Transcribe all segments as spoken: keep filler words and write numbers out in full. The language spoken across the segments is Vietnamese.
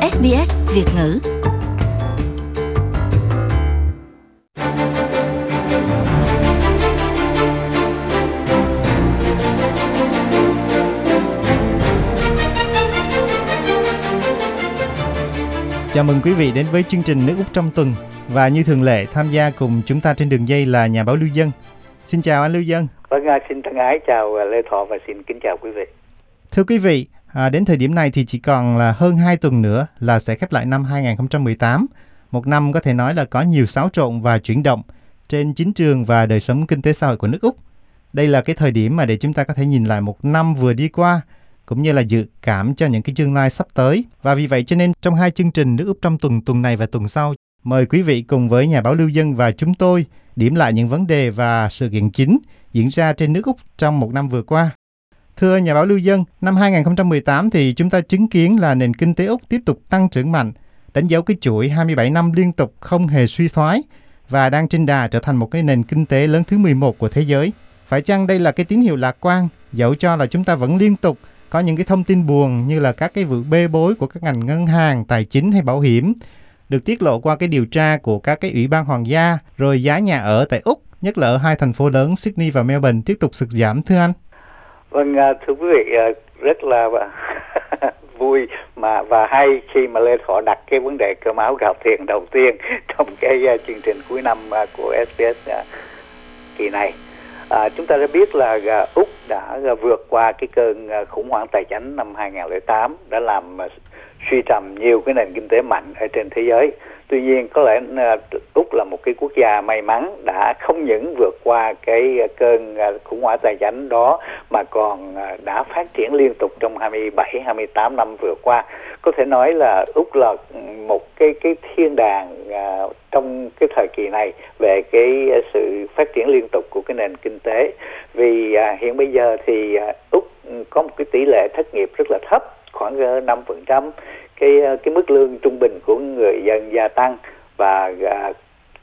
ét bê ét Việt ngữ. Chào mừng quý vị đến với chương trình Nước Úc trong tuần. Và như thường lệ, tham gia cùng chúng ta trên đường dây là nhà báo Lưu Dân. Xin chào anh Lưu Dân. Vâng, xin thân ái chào Lê Thọ và xin kính chào quý vị. Thưa quý vị, à, đến thời điểm này thì chỉ còn là hơn hai tuần nữa là sẽ khép lại năm hai không một tám. Một năm có thể nói là có nhiều xáo trộn và chuyển động trên chính trường và đời sống kinh tế xã hội của nước Úc. Đây là cái thời điểm mà để chúng ta có thể nhìn lại một năm vừa đi qua, cũng như là dự cảm cho những cái tương lai sắp tới. Và vì vậy cho nên trong hai chương trình Nước Úc trong tuần tuần này và tuần sau, mời quý vị cùng với nhà báo Lưu Dân và chúng tôi điểm lại những vấn đề và sự kiện chính diễn ra trên nước Úc trong một năm vừa qua. Thưa nhà báo Lưu Dân, năm hai không một tám thì chúng ta chứng kiến là nền kinh tế Úc tiếp tục tăng trưởng mạnh, đánh dấu cái chuỗi hai mươi bảy năm liên tục không hề suy thoái và đang trên đà trở thành một cái nền kinh tế lớn thứ mười một của thế giới. Phải chăng đây là cái tín hiệu lạc quan, dẫu cho là chúng ta vẫn liên tục có những cái thông tin buồn như là các cái vụ bê bối của các ngành ngân hàng, tài chính hay bảo hiểm được tiết lộ qua cái điều tra của các cái ủy ban hoàng gia, rồi giá nhà ở tại Úc, nhất là ở hai thành phố lớn Sydney và Melbourne tiếp tục sụt giảm, thưa anh? Vâng, thưa quý vị, rất là vui mà và hay khi mà Lê Thọ đặt cái vấn đề cơm áo gạo tiền đầu tiên trong cái chương trình cuối năm của ét bê ét kỳ này. À, chúng ta đã biết là Úc đã vượt qua cái cơn khủng hoảng tài chính năm hai không không tám, đã làm suy trầm nhiều cái nền kinh tế mạnh ở trên thế giới. Tuy nhiên có lẽ Úc là một cái quốc gia may mắn đã không những vượt qua cái cơn khủng hoảng tài chính đó mà còn đã phát triển liên tục trong hai mươi bảy hai mươi tám năm vừa qua. Có thể nói là Úc là một cái cái thiên đàng uh, trong cái thời kỳ này về cái sự phát triển liên tục của cái nền kinh tế. Vì uh, hiện bây giờ thì uh, Úc có một cái tỷ lệ thất nghiệp rất là thấp, khoảng năm phần trăm. Cái cái mức lương trung bình của người dân gia tăng và uh,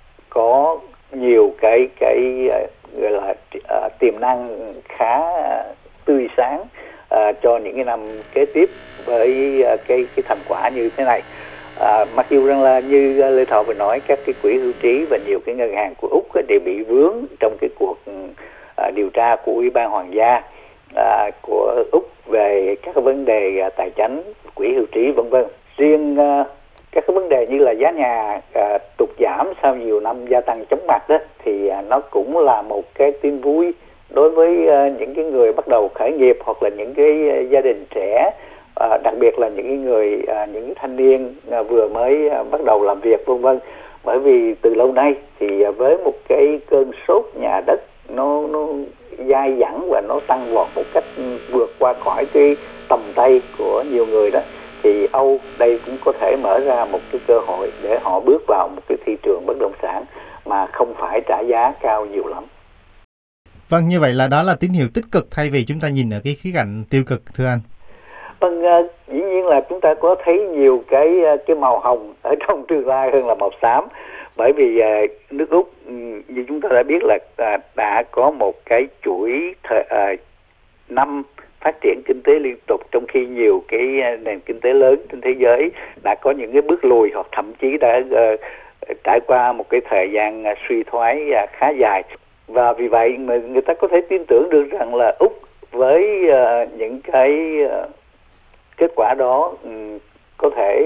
có nhiều cái cái uh, gọi là uh, tiềm năng khá uh, tươi sáng uh, cho những cái năm kế tiếp với uh, cái cái thành quả như thế này. Uh, mặc dù rằng là như Lê Thọ vừa nói, các cái quỹ hưu trí và nhiều cái ngân hàng của Úc đều bị vướng trong cái cuộc uh, điều tra của Ủy ban Hoàng gia uh, của Úc về các cái vấn đề uh, tài chính, quỹ hưu trí vân vân. Riêng uh, các cái vấn đề như là giá nhà uh, tụt giảm sau nhiều năm gia tăng chóng mặt đó thì uh, nó cũng là một cái tin vui đối với uh, những cái người bắt đầu khởi nghiệp hoặc là những cái uh, gia đình trẻ, uh, đặc biệt là những cái người uh, những cái thanh niên uh, vừa mới uh, bắt đầu làm việc vân vân. Bởi vì từ lâu nay thì uh, với một cái cơn sốt nhà đất nó nó dai dẳng và nó tăng vọt một cách vượt qua khỏi cái tầm tay của nhiều người đó, thì Âu đây cũng có thể mở ra một cái cơ hội để họ bước vào một cái thị trường bất động sản mà không phải trả giá cao nhiều lắm. Vâng, như vậy là đó là tín hiệu tích cực thay vì chúng ta nhìn ở cái khía cạnh tiêu cực, thưa anh. Vâng, uh, dĩ nhiên là chúng ta có thấy nhiều cái cái màu hồng ở trong tương lai hơn là màu xám. Bởi vì uh, nước Úc um, như chúng ta đã biết là uh, đã có một cái chuỗi thời, uh, năm phát triển kinh tế liên tục, trong khi nhiều cái nền kinh tế lớn trên thế giới đã có những cái bước lùi hoặc thậm chí đã uh, trải qua một cái thời gian uh, suy thoái uh, khá dài. Và vì vậy mà người ta có thể tin tưởng được rằng là Úc với uh, những cái uh, kết quả đó um, có thể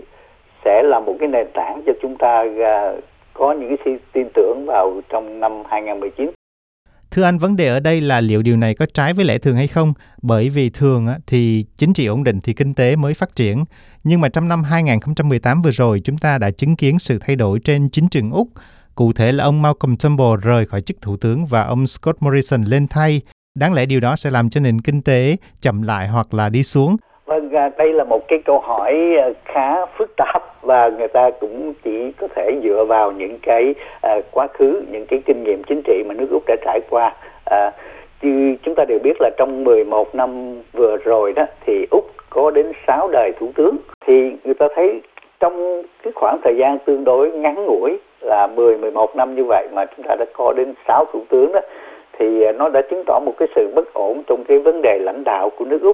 sẽ là một cái nền tảng cho chúng ta uh, có những cái tin tưởng vào trong năm hai không một chín. Thưa anh, vấn đề ở đây là liệu điều này có trái với lẽ thường hay không? Bởi vì thường thì chính trị ổn định thì kinh tế mới phát triển. Nhưng mà trong năm hai không một tám vừa rồi, chúng ta đã chứng kiến sự thay đổi trên chính trường Úc. Cụ thể là ông Malcolm Turnbull rời khỏi chức thủ tướng và ông Scott Morrison lên thay. Đáng lẽ điều đó sẽ làm cho nền kinh tế chậm lại hoặc là đi xuống. Vâng, đây là một cái câu hỏi khá phức tạp và người ta cũng chỉ có thể dựa vào những cái uh, quá khứ, những cái kinh nghiệm chính trị mà nước Úc đã trải qua. Uh, chứ chúng ta đều biết là trong mười một năm vừa rồi đó thì Úc có đến sáu đời thủ tướng. Thì người ta thấy trong cái khoảng thời gian tương đối ngắn ngủi là mười mười một năm như vậy mà chúng ta đã có đến sáu thủ tướng đó, thì nó đã chứng tỏ một cái sự bất ổn trong cái vấn đề lãnh đạo của nước Úc.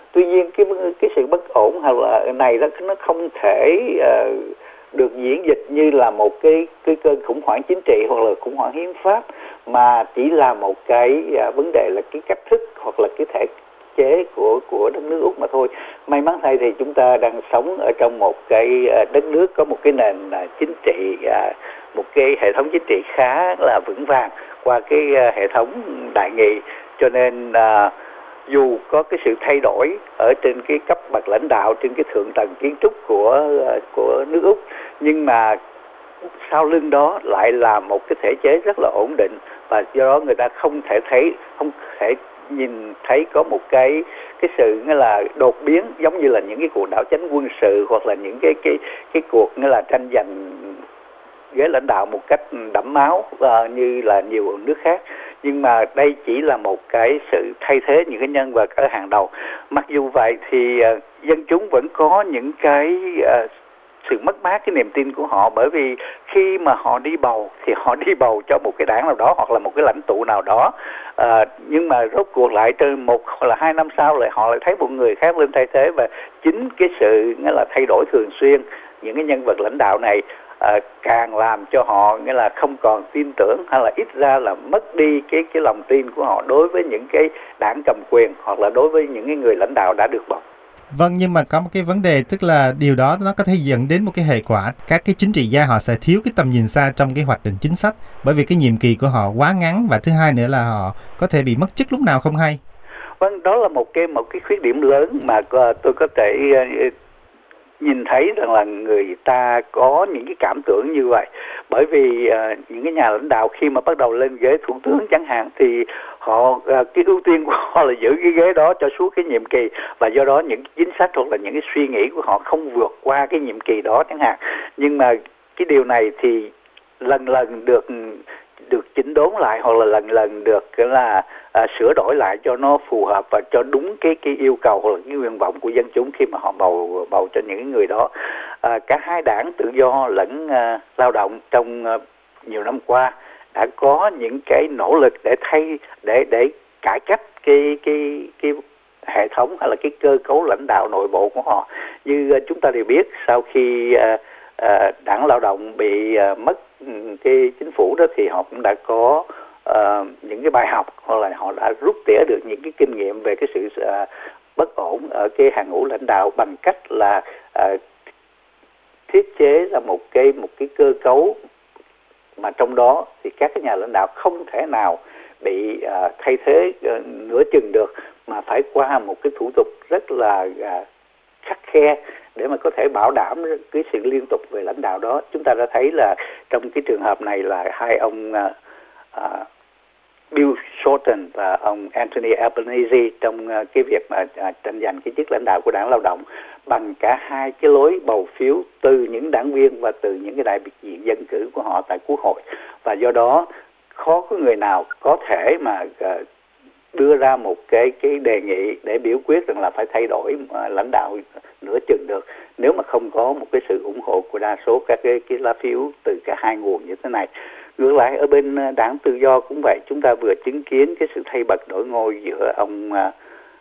Tuy nhiên cái cái sự bất ổn hay là này đó nó không thể uh, được diễn dịch như là một cái cái cơn khủng hoảng chính trị hoặc là khủng hoảng hiến pháp, mà chỉ là một cái uh, vấn đề là cái cách thức hoặc là cái thể chế của của đất nước Úc mà thôi. May mắn thay thì chúng ta đang sống ở trong một cái uh, đất nước có một cái nền uh, chính trị, uh, một cái hệ thống chính trị khá là vững vàng qua cái uh, hệ thống đại nghị, cho nên uh, dù có cái sự thay đổi ở trên cái cấp bậc lãnh đạo, trên cái thượng tầng kiến trúc của của nước Úc, nhưng mà sau lưng đó lại là một cái thể chế rất là ổn định, và do đó người ta không thể thấy, không thể nhìn thấy có một cái cái sự nghĩa là đột biến giống như là những cái cuộc đảo chánh quân sự hoặc là những cái cái cái cuộc nghĩa là tranh giành ghế lãnh đạo một cách đẫm máu uh, như là nhiều nước khác. Nhưng mà đây chỉ là một cái sự thay thế những cái nhân vật ở hàng đầu. Mặc dù vậy thì uh, dân chúng vẫn có những cái uh, sự mất mát cái niềm tin của họ, bởi vì khi mà họ đi bầu thì họ đi bầu cho một cái đảng nào đó hoặc là một cái lãnh tụ nào đó, à, nhưng mà rốt cuộc lại trên một hoặc là hai năm sau lại họ lại thấy một người khác lên thay thế, và chính cái sự nghĩa là thay đổi thường xuyên những cái nhân vật lãnh đạo này à, càng làm cho họ nghĩa là không còn tin tưởng, hay là ít ra là mất đi cái cái lòng tin của họ đối với những cái đảng cầm quyền hoặc là đối với những cái người lãnh đạo đã được bầu. Vâng, nhưng mà có một cái vấn đề, tức là điều đó nó có thể dẫn đến một cái hệ quả. Các cái chính trị gia họ sẽ thiếu cái tầm nhìn xa trong cái hoạch định chính sách, bởi vì cái nhiệm kỳ của họ quá ngắn, và thứ hai nữa là họ có thể bị mất chức lúc nào không hay. Vâng, đó là một cái một cái khuyết điểm lớn mà tôi có thể nhìn thấy rằng là người ta có những cái cảm tưởng như vậy, bởi vì uh, những cái nhà lãnh đạo khi mà bắt đầu lên ghế thủ tướng chẳng hạn thì họ uh, cái ưu tiên của họ là giữ cái ghế đó cho suốt cái nhiệm kỳ, và do đó những chính sách hoặc là những cái suy nghĩ của họ không vượt qua cái nhiệm kỳ đó chẳng hạn. Nhưng mà cái điều này thì lần lần được được chỉnh đốn lại, hoặc là lần lần được là à, sửa đổi lại cho nó phù hợp và cho đúng cái cái yêu cầu hoặc là cái nguyện vọng của dân chúng khi mà họ bầu bầu cho những người đó. À, cả hai đảng tự do lẫn à, lao động trong à, nhiều năm qua đã có những cái nỗ lực để thay để để cải cách cái cái cái hệ thống hay là cái cơ cấu lãnh đạo nội bộ của họ. Như à, chúng ta đều biết, sau khi à, à, đảng lao động bị à, mất cái chính phủ đó thì họ cũng đã có uh, những cái bài học, hoặc là họ đã rút tỉa được những cái kinh nghiệm về cái sự uh, bất ổn ở cái hàng ngũ lãnh đạo bằng cách là uh, thiết chế ra một cái một cái cơ cấu mà trong đó thì các cái nhà lãnh đạo không thể nào bị uh, thay thế uh, nửa chừng được, mà phải qua một cái thủ tục rất là uh, khắt khe để mà có thể bảo đảm cái sự liên tục về lãnh đạo đó. Chúng ta đã thấy là trong cái trường hợp này là hai ông uh, uh, Bill Shorten và ông Anthony Albanese trong uh, cái việc mà uh, tranh giành cái chức lãnh đạo của đảng lao động bằng cả hai cái lối bầu phiếu từ những đảng viên và từ những cái đại diện dân cử của họ tại Quốc hội, và do đó khó có người nào có thể mà uh, đưa ra một cái cái đề nghị để biểu quyết rằng là phải thay đổi uh, lãnh đạo nửa chừng được, nếu mà không có một cái sự ủng hộ của đa số các cái, cái lá phiếu từ cả hai nguồn như thế này. Ngược lại ở bên đảng Tự Do cũng vậy, chúng ta vừa chứng kiến cái sự thay bật đổi ngôi giữa ông uh,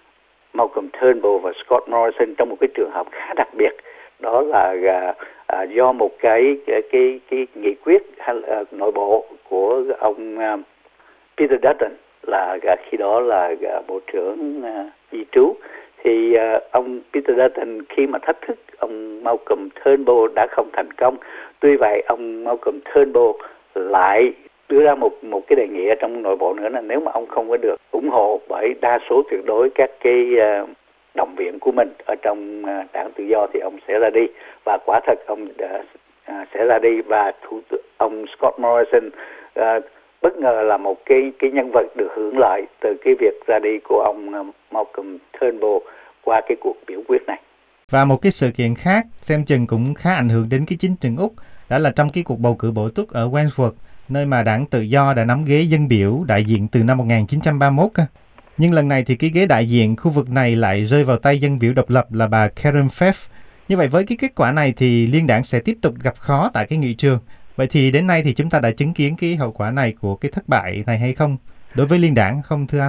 Malcolm Turnbull và Scott Morrison trong một cái trường hợp khá đặc biệt, đó là uh, uh, do một cái cái cái, cái nghị quyết uh, nội bộ của ông uh, Peter Dutton, là uh, khi đó là uh, bộ trưởng uh, di trú, thì uh, ông Peter Dutton khi mà thách thức ông Malcolm Turnbull đã không thành công. Tuy vậy ông Malcolm Turnbull lại đưa ra một một cái đề nghị ở trong nội bộ nữa, là nếu mà ông không có được ủng hộ bởi đa số tuyệt đối các cái uh, đồng viện của mình ở trong uh, đảng Tự Do thì ông sẽ ra đi, và quả thật ông đã, uh, sẽ ra đi, và thủ ông Scott Morrison uh, bất ngờ là một cái cái nhân vật được hưởng lợi từ cái việc ra đi của ông Malcolm Turnbull qua cái cuộc biểu quyết này. Và một cái sự kiện khác xem chừng cũng khá ảnh hưởng đến cái chính trường Úc, đó là trong cái cuộc bầu cử bổ túc ở Wandsworth, nơi mà đảng Tự Do đã nắm ghế dân biểu đại diện từ năm một nghìn chín trăm ba mươi mốt. Nhưng lần này thì cái ghế đại diện khu vực này lại rơi vào tay dân biểu độc lập là bà Karen Pfaff. Như vậy với cái kết quả này thì liên đảng sẽ tiếp tục gặp khó tại cái nghị trường. Vậy thì đến nay thì chúng ta đã chứng kiến cái hậu quả này của cái thất bại này hay không? Đối với liên đảng không thưa anh?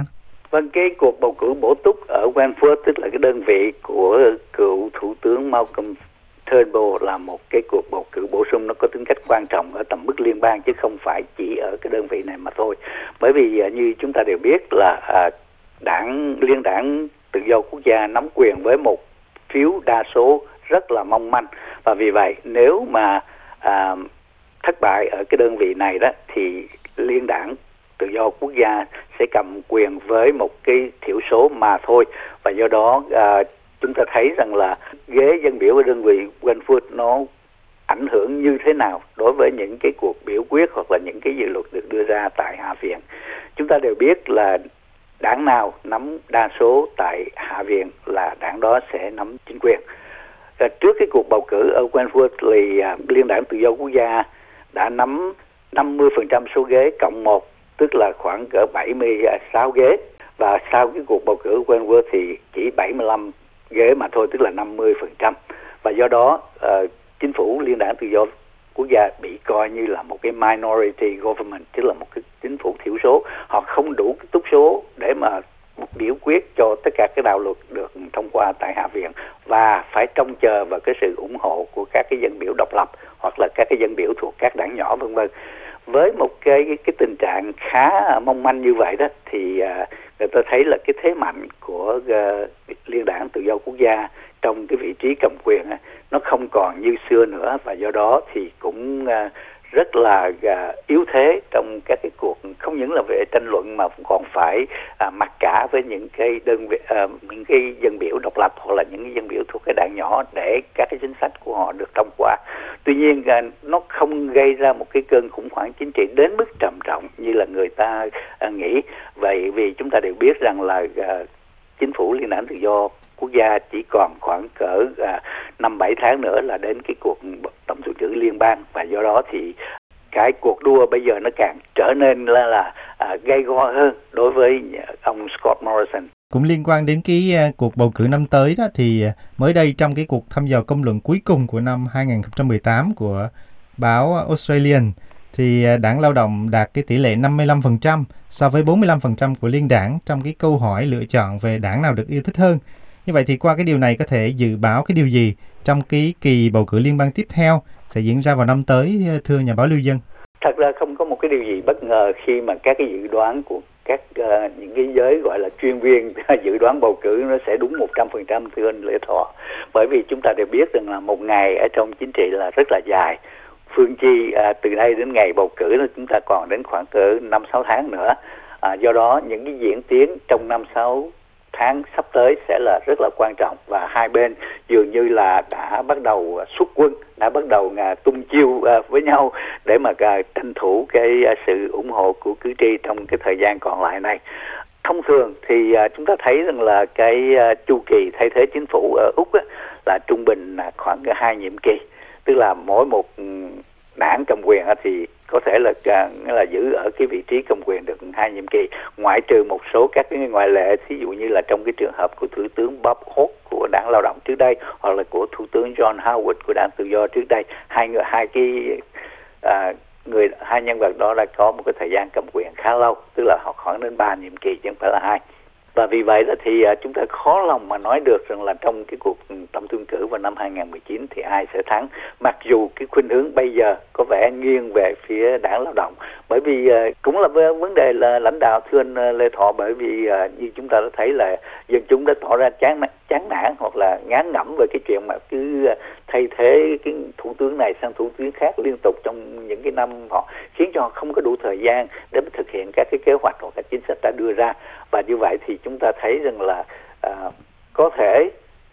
Vâng, cái cuộc bầu cử bổ túc ở Wentworth, tức là cái đơn vị của cựu Thủ tướng Malcolm Turnbull, là một cái cuộc bầu cử bổ sung, nó có tính cách quan trọng ở tầm mức liên bang chứ không phải chỉ ở cái đơn vị này mà thôi. Bởi vì như chúng ta đều biết là à, đảng Liên đảng Tự do Quốc gia nắm quyền với một phiếu đa số rất là mong manh, và vì vậy nếu mà à, thất bại ở cái đơn vị này đó thì Liên đảng Tự do Quốc gia sẽ cầm quyền với một cái thiểu số mà thôi, và do đó à, chúng ta thấy rằng là ghế dân biểu ở đơn vị Wentworth nó ảnh hưởng như thế nào đối với những cái cuộc biểu quyết hoặc là những cái dự luật được đưa ra tại Hạ viện. Chúng ta đều biết là đảng nào nắm đa số tại Hạ viện là đảng đó sẽ nắm chính quyền. À, trước cái cuộc bầu cử ở Wentworth thì à, Liên đảng Tự do Quốc gia đã nắm năm mươi phần trăm số ghế cộng một, tức là khoảng cỡ bảy mươi sáu ghế, và sau cái cuộc bầu cử Wentworth thì chỉ bảy mươi lăm ghế mà thôi, tức là năm mươi phần trăm, và do đó uh, chính phủ Liên đảng Tự do Quốc gia bị coi như là một cái minority government, tức là một cái chính phủ thiểu số. Họ không đủ cái túc số để mà biểu quyết cho tất cả các đạo luật được thông qua tại Hạ viện, và phải trông chờ vào cái sự ủng hộ của các cái dân biểu độc lập hoặc là các cái dân biểu thuộc các đảng nhỏ vân vân. Với một cái, cái cái tình trạng khá mong manh như vậy đó thì uh, người ta thấy là cái thế mạnh của uh, Liên đảng Tự do Quốc gia trong cái vị trí cầm quyền uh, nó không còn như xưa nữa, và do đó thì cũng uh, rất là uh, yếu thế trong các cái cuộc không những là về tranh luận mà còn phải uh, mặc cả với những cái đơn vị, uh, những cái dân biểu độc lập hoặc là những cái dân biểu thuộc cái đảng nhỏ để các cái chính sách của họ được thông qua. Tuy nhiên uh, nó không gây ra một cái cơn khủng hoảng chính trị đến mức trầm trọng như là người ta uh, nghĩ. Vậy vì chúng ta đều biết rằng là uh, chính phủ Liên đảng Tự do Quốc gia chỉ còn khoảng cỡ năm bảy tháng nữa là đến cái cuộc tổng tuyển cử liên bang, và do đó thì cái cuộc đua bây giờ nó càng trở nên là, là à, gay go hơn đối với ông Scott Morrison. Cũng liên quan đến cái uh, cuộc bầu cử năm tới đó, thì uh, mới đây trong cái cuộc thăm dò công luận cuối cùng của năm hai không một tám của báo Australian thì uh, đảng Lao động đạt cái tỷ lệ năm mươi lăm phần trăm so với bốn mươi lăm phần trăm của Liên đảng trong cái câu hỏi lựa chọn về đảng nào được yêu thích hơn. Như vậy thì qua cái điều này có thể dự báo cái điều gì trong cái kỳ bầu cử liên bang tiếp theo sẽ diễn ra vào năm tới, thưa nhà báo Lưu Dân? Thật ra không có một cái điều gì bất ngờ khi mà các cái dự đoán của các uh, những cái giới gọi là chuyên viên dự đoán bầu cử nó sẽ đúng một trăm phần trăm, thưa anh Lê Thọ. Bởi vì chúng ta đều biết rằng là một ngày ở trong chính trị là rất là dài. Phương chi uh, từ đây đến ngày bầu cử là chúng ta còn đến khoảng cỡ năm sáu tháng nữa. Uh, do đó những cái diễn tiến trong năm sáu tháng sắp tới sẽ là rất là quan trọng, và hai bên dường như là đã bắt đầu xuất quân, đã bắt đầu uh, tung chiêu uh, với nhau để mà uh, tranh thủ cái uh, sự ủng hộ của cử tri trong cái thời gian còn lại này. Thông thường thì uh, chúng ta thấy rằng là cái uh, chu kỳ thay thế chính phủ ở Úc á, là trung bình uh, khoảng hai nhiệm kỳ, tức là mỗi một um, đảng cầm quyền uh, thì có thể là uh, là giữ ở cái vị trí cầm quyền được hai nhiệm kỳ, ngoại trừ một số các cái ngoại lệ, ví dụ như là trong cái trường hợp của Thủ tướng Bob Hawke của đảng Lao động trước đây, hoặc là của Thủ tướng John Howard của đảng Tự do trước đây. Hai người hai cái uh, người hai nhân vật đó đã có một cái thời gian cầm quyền khá lâu, tức là họ khoảng đến ba nhiệm kỳ chứ không phải là hai. Và vì vậy là thì uh, chúng ta khó lòng mà nói được rằng là trong cái cuộc tổng tuyển cử vào năm hai không một chín thì ai sẽ thắng, mặc dù cái khuynh hướng bây giờ có vẻ nghiêng về phía đảng Lao động. Bởi vì uh, cũng là vấn đề là lãnh đạo, thưa anh uh, Lê Thọ, bởi vì uh, như chúng ta đã thấy là dân chúng đã tỏ ra chán chán nản hoặc là ngán ngẩm về cái chuyện mà cứ uh, thay thế cái thủ tướng này sang thủ tướng khác liên tục trong những cái năm họ, khiến cho họ không có đủ thời gian để thực hiện các cái kế hoạch hoặc các chính sách đã đưa ra. Và như vậy thì chúng ta thấy rằng là à, có thể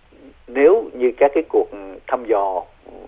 nếu như các cái cuộc thăm dò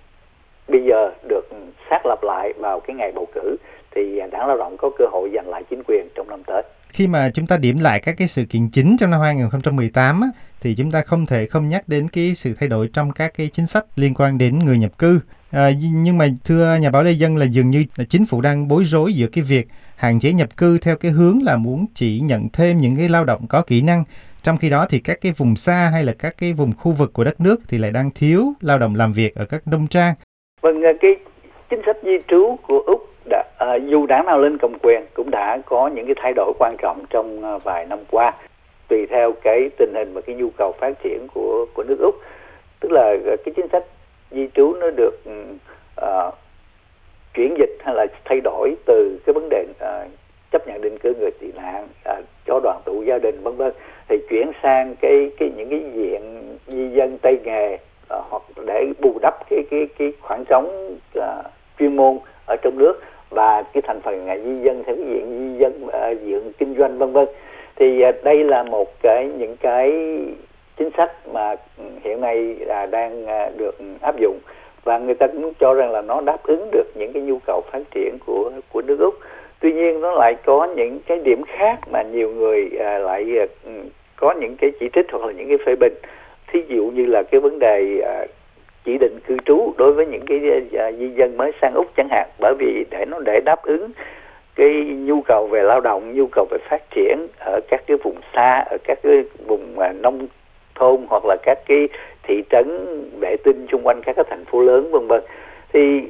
bây giờ được xác lập lại vào cái ngày bầu cử thì đảng Lao động có cơ hội giành lại chính quyền trong năm tới. Khi mà chúng ta điểm lại các cái sự kiện chính trong năm hai không một tám á, thì chúng ta không thể không nhắc đến cái sự thay đổi trong các cái chính sách liên quan đến người nhập cư. À, nhưng mà thưa nhà báo Lê Dân, là dường như là chính phủ đang bối rối giữa cái việc hạn chế nhập cư theo cái hướng là muốn chỉ nhận thêm những cái lao động có kỹ năng, trong khi đó thì các cái vùng xa hay là các cái vùng khu vực của đất nước thì lại đang thiếu lao động làm việc ở các nông trang. Vâng, cái chính sách di trú của Úc đã, à, dù đảng nào lên cầm quyền cũng đã có những cái thay đổi quan trọng trong à, vài năm qua. tùy theo cái tình hình và cái nhu cầu phát triển của của nước Úc. Tức là cái chính sách di trú nó được uh, chuyển dịch hay là thay đổi từ cái vấn đề uh, chấp nhận định cư người tị nạn, uh, cho đoàn tụ gia đình vân vân, thì chuyển sang cái cái những cái diện di dân tay nghề, uh, hoặc để bù đắp cái cái cái khoảng trống uh, chuyên môn ở trong nước, và cái thành phần uh, di dân theo cái diện di dân uh, diện kinh doanh vân vân. Thì uh, đây là một cái những cái chính sách mà hiện nay là đang uh, được áp dụng, và người ta cũng cho rằng là nó đáp ứng được những cái nhu cầu phát triển của của nước Úc. Tuy nhiên nó lại có những cái điểm khác mà nhiều người à, lại à, có những cái chỉ trích hoặc là những cái phê bình. Thí dụ như là cái vấn đề à, chỉ định cư trú đối với những cái à, di dân mới sang Úc chẳng hạn, bởi vì để nó để đáp ứng cái nhu cầu về lao động, nhu cầu về phát triển ở các cái vùng xa, ở các cái vùng à, nông thôn, hoặc là các cái thị trấn vệ tinh xung quanh các cái thành phố lớn vân vân. Thì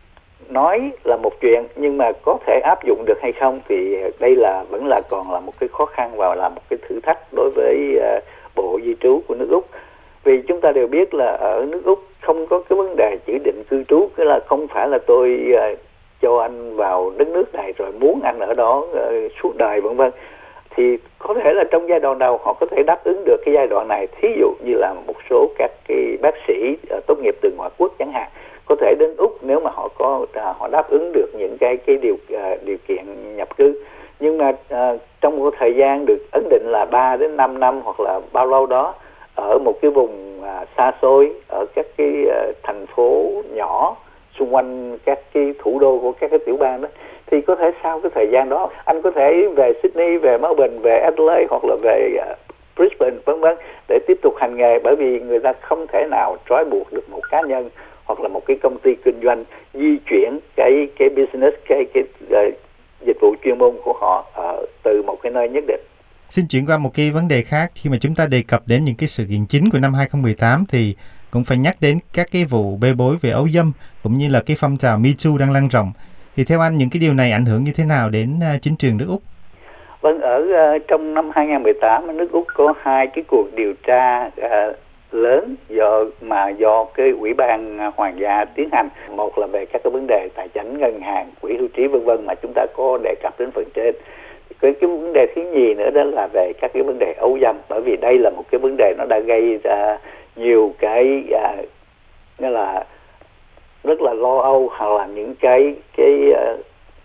nói là một chuyện, nhưng mà có thể áp dụng được hay không thì đây là vẫn là còn là một cái khó khăn và là một cái thử thách đối với uh, Bộ Di trú của nước Úc. Vì chúng ta đều biết là ở nước Úc không có cái vấn đề chỉ định cư trú, tức là không phải là tôi uh, cho anh vào đất nước này rồi muốn anh ở đó uh, suốt đời vân vân. Thì có thể là trong giai đoạn đầu họ có thể đáp ứng được cái giai đoạn này. Thí dụ như là một số các cái bác sĩ uh, tốt nghiệp từ ngoại quốc chẳng hạn, có thể đến Úc nếu mà họ có uh, họ đáp ứng được những cái cái điều uh, điều kiện nhập cư. Nhưng mà uh, trong một thời gian được ấn định là ba đến năm năm hoặc là bao lâu đó, ở một cái vùng uh, xa xôi, ở các cái uh, thành phố nhỏ xung quanh các cái thủ đô của các cái tiểu bang đó, thì có thể sau cái thời gian đó anh có thể về Sydney, về Melbourne, về Adelaide hoặc là về uh, Brisbane vân vân để tiếp tục hành nghề, bởi vì người ta không thể nào trói buộc được một cá nhân hoặc là một cái công ty kinh doanh di chuyển cái cái business, cái cái uh, dịch vụ chuyên môn của họ ở từ một cái nơi nhất định. Xin chuyển qua một cái vấn đề khác. Khi mà chúng ta đề cập đến những cái sự kiện chính của năm hai không một tám thì cũng phải nhắc đến các cái vụ bê bối về ấu dâm cũng như là cái phong trào Me Too đang lan rộng. Thì theo anh, những cái điều này ảnh hưởng như thế nào đến uh, chính trường nước Úc? Vâng, ở uh, trong năm hai không một tám nước Úc có hai cái cuộc điều tra uh, lớn do mà do cái ủy ban hoàng gia tiến hành. Một là về các cái vấn đề tài chính, ngân hàng, quỹ hưu trí vân vân mà chúng ta có đề cập đến phần trên. Cái cái vấn đề thứ nhì nữa đó là về các cái vấn đề ấu dâm, bởi vì đây là một cái vấn đề nó đã gây ra nhiều cái à, nghĩa là rất là lo âu hoặc là những cái cái uh,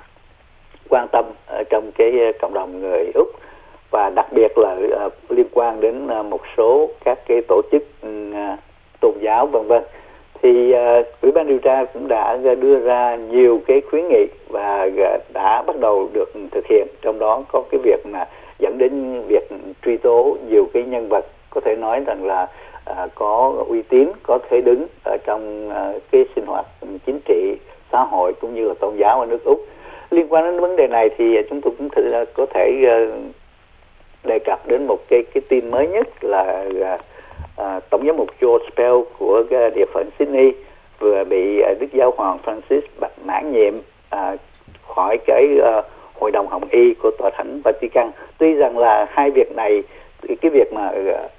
quan tâm ở trong cái cộng đồng người Úc, và đặc biệt là uh, liên quan đến uh, một số các cái tổ chức uh, tôn giáo vân vân. Thì uh, ủy ban điều tra cũng đã đưa ra nhiều cái khuyến nghị và uh, đã bắt đầu được thực hiện, trong đó có cái việc mà dẫn đến việc truy tố nhiều cái nhân vật có thể nói rằng là uh, có uy tín, có thể đứng ở trong uh, cái sinh hoạt chính trị, xã hội cũng như là tôn giáo ở nước Úc. Liên quan đến vấn đề này thì chúng tôi cũng thử, có thể uh, đề cập đến một cái cái tin mới nhất là uh, uh, Tổng giám mục George Pell của uh, địa phận Sydney vừa bị uh, Đức Giáo hoàng Francis bạch mãn nhiệm uh, khỏi cái uh, Hội đồng Hồng Y của Tòa Thánh Vatican. Tuy rằng là hai việc này, cái việc mà uh,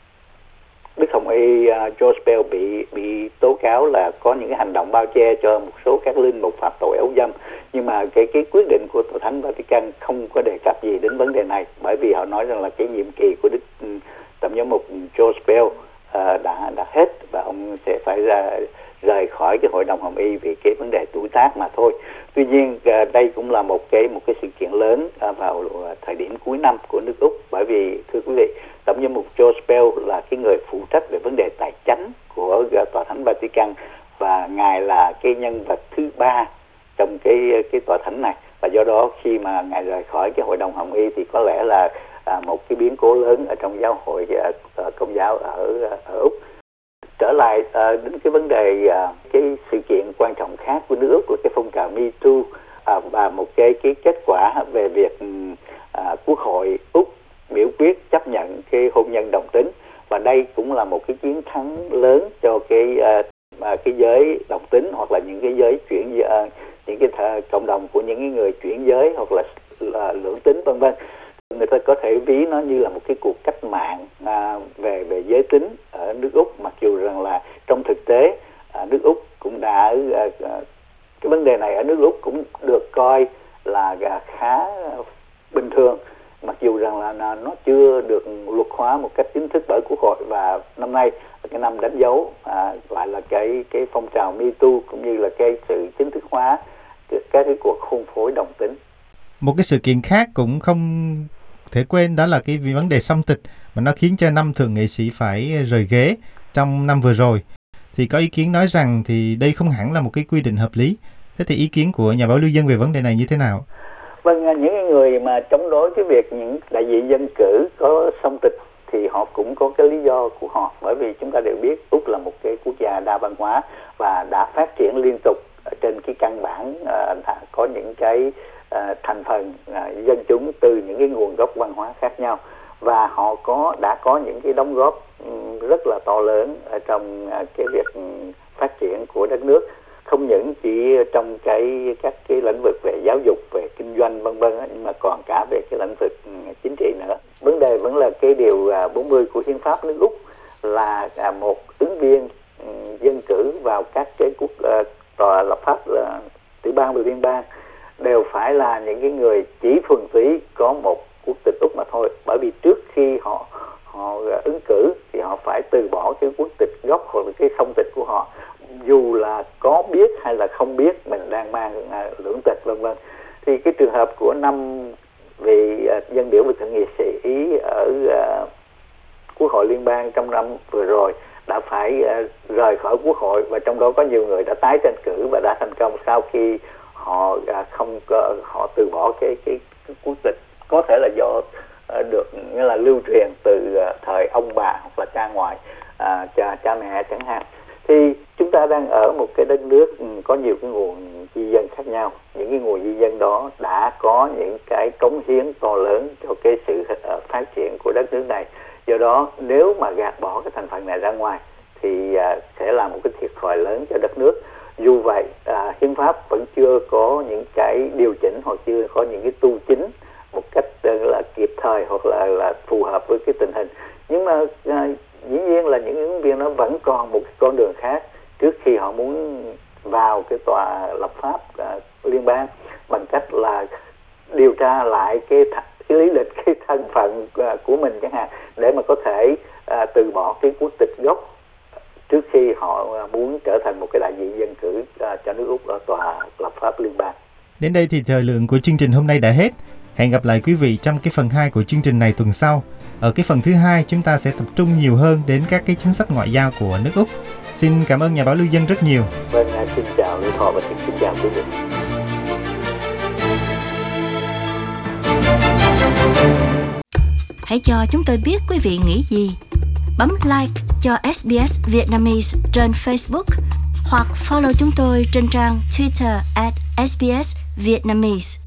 Đức Hồng Y uh, George Pell bị bị tố cáo là có những cái hành động bao che cho một số các linh mục phạm tội ấu dâm, nhưng mà cái cái quyết định của Tòa Thánh Vatican không có đề cập gì đến vấn đề này, bởi vì họ nói rằng là cái nhiệm kỳ của Đức um, Tổng giám mục George Pell uh, đã đã hết và ông sẽ phải ra rời khỏi cái Hội đồng Hồng Y vì cái vấn đề tuổi tác mà thôi. Tuy nhiên uh, đây cũng là một cái một cái sự kiện lớn uh, vào uh, thời điểm cuối năm của nước Úc, bởi vì thưa quý vị, Tổng giám mục George Pell là cái người phụ trách về vấn đề tài chính của uh, Tòa Thánh Vatican, và ngài là cái nhân vật thứ ba trong cái cái tòa thánh này, và do đó khi mà ngài rời khỏi cái Hội đồng Hồng Y thì có lẽ là à, một cái biến cố lớn ở trong giáo hội à, Công giáo ở ở Úc. Trở lại à, đến cái vấn đề à, cái sự kiện quan trọng khác của nước Úc là cái phong trào Me Too à, và một cái cái kết quả về việc à, Quốc hội Úc biểu quyết chấp nhận cái hôn nhân đồng tính, và đây cũng là một cái chiến thắng lớn cho cái à, mà cái giới đồng tính hoặc là những cái giới chuyển uh, những cái th- cộng đồng của những cái người chuyển giới hoặc là, là lưỡng tính vân vân. Người ta có thể ví nó như là một cái cuộc cách mạng à, về về giới tính ở nước Úc, mặc dù rằng là trong thực tế à, nước Úc cũng đã à, cái vấn đề này ở nước Úc cũng được coi là à, khá bình thường, mặc dù rằng là nó chưa được luật hóa một cách chính thức bởi Quốc hội. Và năm nay là cái năm đánh dấu à, lại là cái cái phong trào Me Too cũng như là cái sự chính thức hóa các cái cuộc hôn phối đồng tính. Một cái sự kiện khác cũng không thể quên đó là cái vấn đề song tịch mà nó khiến cho năm thượng nghị sĩ phải rời ghế trong năm vừa rồi. Thì có ý kiến nói rằng thì đây không hẳn là một cái quy định hợp lý. Thế thì ý kiến của nhà báo Lưu Dân về vấn đề này như thế nào? Vâng, những người mà chống đối cái việc những đại diện dân cử có song tịch thì họ cũng có cái lý do của họ, bởi vì chúng ta đều biết Úc là một cái quốc gia đa văn hóa và đã phát triển liên tục trên cái căn bản uh, đã có những cái uh, thành phần uh, dân chúng từ những cái nguồn gốc văn hóa khác nhau, và họ có đã có những cái đóng góp um, rất là to lớn ở trong uh, cái việc um, phát triển của đất nước, không những chỉ trong cái các cái lĩnh vực về giáo dục, về kinh doanh vân vân, nhưng mà còn cả về cái lĩnh vực chính trị nữa. Vấn đề vẫn là cái điều bốn mươi của hiến pháp nước Úc là một ứng viên dân cử vào các cái quốc tòa lập pháp là tiểu bang và liên bang đều phải là những cái người chỉ thuần túy có một quốc tịch Úc mà thôi, bởi vì trước khi họ họ ứng cử thì họ phải từ bỏ cái quốc tịch gốc hoặc là cái song tịch của họ, dù là có biết hay là không biết mình đang mang uh, lưỡng tịch vân vân. Thì cái trường hợp của năm vị uh, dân biểu và thượng nghị sĩ ở uh, Quốc hội liên bang trong năm vừa rồi đã phải uh, rời khỏi Quốc hội, và trong đó có nhiều người đã tái tranh cử và đã thành công sau khi họ uh, không uh, họ từ bỏ cái cái, cái quốc tịch, có thể là do uh, được nghĩa là lưu truyền từ uh, thời ông bà hoặc là cha ngoại, uh, cha cha mẹ chẳng hạn. Thì chúng ta đang ở một cái đất nước có nhiều cái nguồn di dân khác nhau. Những cái nguồn di dân đó đã có những cái cống hiến to lớn cho cái sự phát triển của đất nước này. Do đó nếu mà gạt bỏ cái thành phần này ra ngoài thì sẽ là một cái thiệt thòi lớn cho đất nước. Dù vậy à, hiến pháp vẫn chưa có những cái điều chỉnh hoặc chưa có những cái tu chính một cách là kịp thời hoặc là, là phù hợp với cái tình hình. Nhưng mà à, dĩ nhiên là những ứng viên nó vẫn còn một cái con đường khác trước khi họ muốn vào cái tòa lập pháp uh, liên bang, bằng cách là điều tra lại cái, th- cái lý lịch, cái thân phận uh, của mình chẳng hạn, để mà có thể uh, từ bỏ cái quốc tịch gốc trước khi họ uh, muốn trở thành một cái đại diện dân cử uh, cho nước Úc ở tòa lập pháp liên bang. Đến đây thì thời lượng của chương trình hôm nay đã hết. Hẹn gặp lại quý vị trong cái phần hai của chương trình này tuần sau. Ở cái phần thứ hai, chúng ta sẽ tập trung nhiều hơn đến các cái chính sách ngoại giao của nước Úc. Xin cảm ơn nhà báo Lưu Dân rất nhiều. Vâng, xin chào Lê Thọ và xin, xin chào quý vị. Hãy cho chúng tôi biết quý vị nghĩ gì. Bấm like cho ét bê ét Vietnamese trên Facebook hoặc follow chúng tôi trên trang Twitter at ét bê ét Vietnamese.